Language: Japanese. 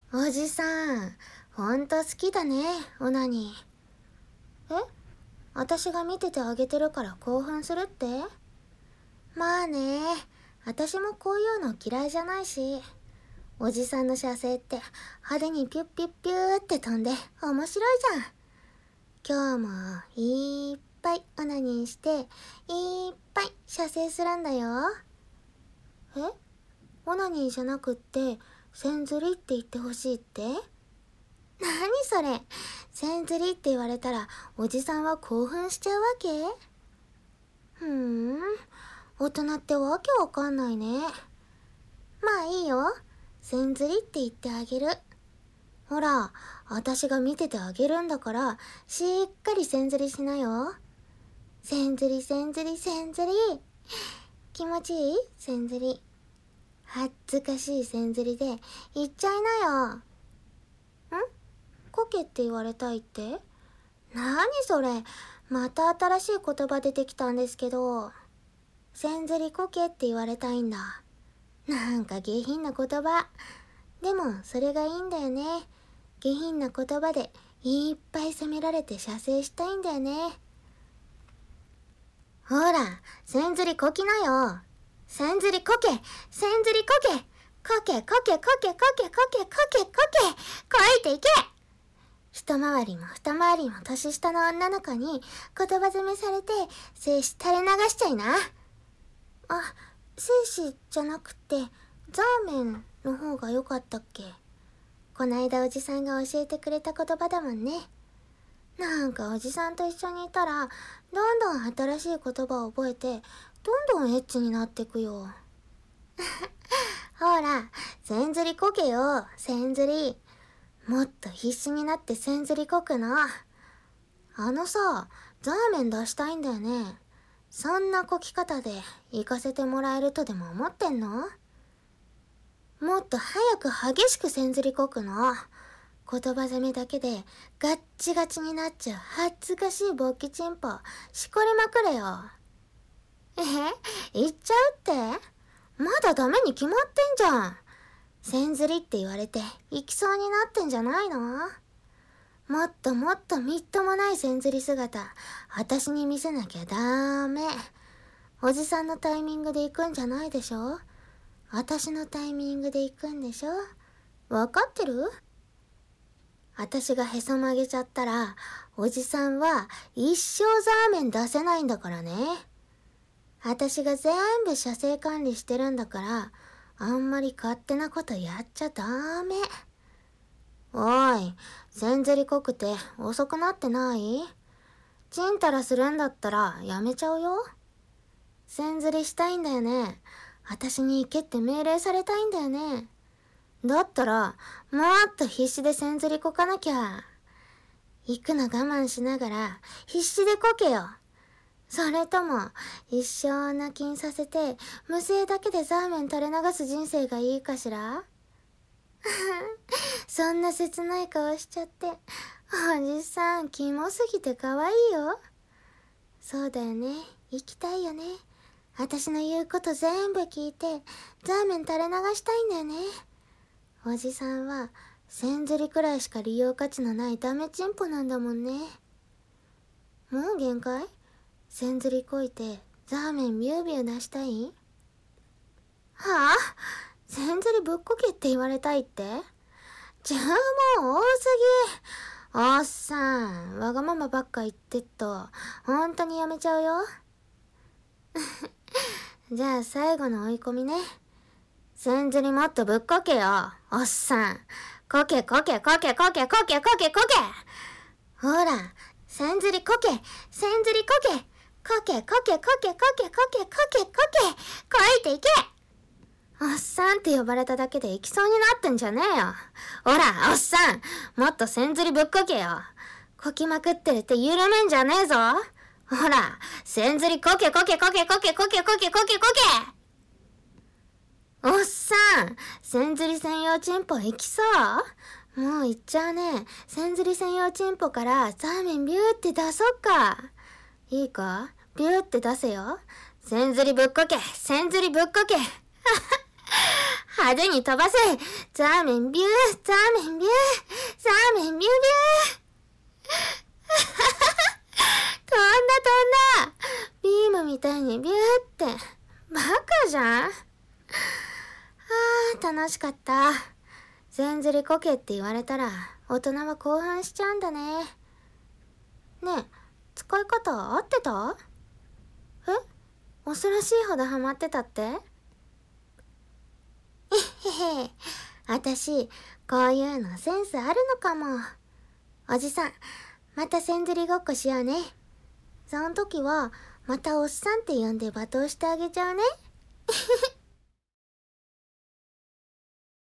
おじさん、ほんと好きだね、オナニー。私が見ててあげてるから興奮するって？まあね、私もこういうの嫌いじゃないし、おじさんの射精って派手にピュッピュッピューって飛んで面白いじゃん。今日もいっぱいオナニーして、いっぱい射精するんだよ。え？オナニーじゃなくって、線ずりって言ってほしいって？何それ。線ずりって言われたらおじさんは興奮しちゃうわけ？大人ってわけわかんないね。まあいいよ。線ずりって言ってあげる。ほら、私が見ててあげるんだから、しっかり線ずりしなよ。線ずり線ずり線ずり。気持ちいい？線ずり。恥ずかしい線ずりで言っちゃいなよ。コケって言われたいって？何それ。また新しい言葉出てきたんですけど。線ずりコケって言われたいんだ。なんか下品な言葉。でもそれがいいんだよね。下品な言葉でいっぱい責められて射精したいんだよね。ほら、線ずりこきなよ。線ずりこけ、線ずりこけ、こけこけこけこけこけこけこけ、こいていけ。一回りも二回りも年下の女の子に言葉責めされて精子垂れ流しちゃいな。精子じゃなくてザーメンの方が良かったっけ？こないだおじさんが教えてくれた言葉だもんね。なんかおじさんと一緒にいたらどんどん新しい言葉を覚えてどんどんエッチになってくよ。ほら、線ずりこけよ、線ずり。もっと必死になって線ずりこくの。ザーメン出したいんだよね。そんなこき方で行かせてもらえるとでも思ってんの？もっと早く激しく線ずりこくの。言葉攻めだけでガッチガチになっちゃう恥ずかしい勃起チンポしこりまくれよ。言っちゃうって？まだダメに決まってんじゃん。線ずりって言われて行きそうになってんじゃないの？もっともっとみっともない線ずり姿私に見せなきゃダメ。おじさんのタイミングで行くんじゃないでしょ。私のタイミングで行くんでしょ。わかってる？私がへそ曲げちゃったらおじさんは一生ザーメン出せないんだからね。私が全部射精管理してるんだからあんまり勝手なことやっちゃダメ。おい、線ずりこくて遅くなってない？ちんたらするんだったらやめちゃうよ。線ずりしたいんだよね。私に行けって命令されたいんだよね。だったらもっと必死で線ずりこかなきゃ。行くの我慢しながら必死でこけよ。それとも一生泣きんさせて無声だけでザーメン垂れ流す人生がいいかしら？そんな切ない顔しちゃって、おじさんキモすぎて可愛いよ。そうだよね、行きたいよね。私の言うこと全部聞いてザーメン垂れ流したいんだよね。おじさんは線ずりくらいしか利用価値のないダメチンポなんだもんね。もう限界？線ずりこいてザーメンビュービュー出したい？はあ？線ずりぶっこけって言われたいって？注文多すぎ。おっさん、わがままばっか言ってっと本当にやめちゃうよ。じゃあ最後の追い込みね。線ずりもっとぶっこけよ、おっさん。こけこけこけこけこけこけこけ。ほら、線ずりこけ、線ずりこけ、こけこけこけこけこけこけこけ、こいていけ。おっさんって呼ばれただけで行きそうになってんじゃねえよ。ほら、おっさん、もっと線ずりぶっこけよ。こきまくってるって緩めんじゃねえぞ。ほら、線ずりこけこけこけこけこけこけこけこけ。おっさん、線ずり専用チンポ行きそう？もう行っちゃうね。線ずり専用チンポからザーメンビューって出そっか。いいか？ビューって出せよ。線ずりぶっこけ、線ずりぶっこけ。 派手に飛ばせ。ザーメンビュー、ザーメンビュー、ザーメンビュービュー。飛んだ。ビームみたいにビューって。バカじゃん。楽しかった。全釣りこけって言われたら、大人は興奮しちゃうんだね。ねえ、使い方合ってた？恐ろしいほどハマってたって？へへ。あたし、こういうのセンスあるのかも。おじさん、また千釣りごっこしようね。その時は、またおっさんって呼んで罵倒してあげちゃうね。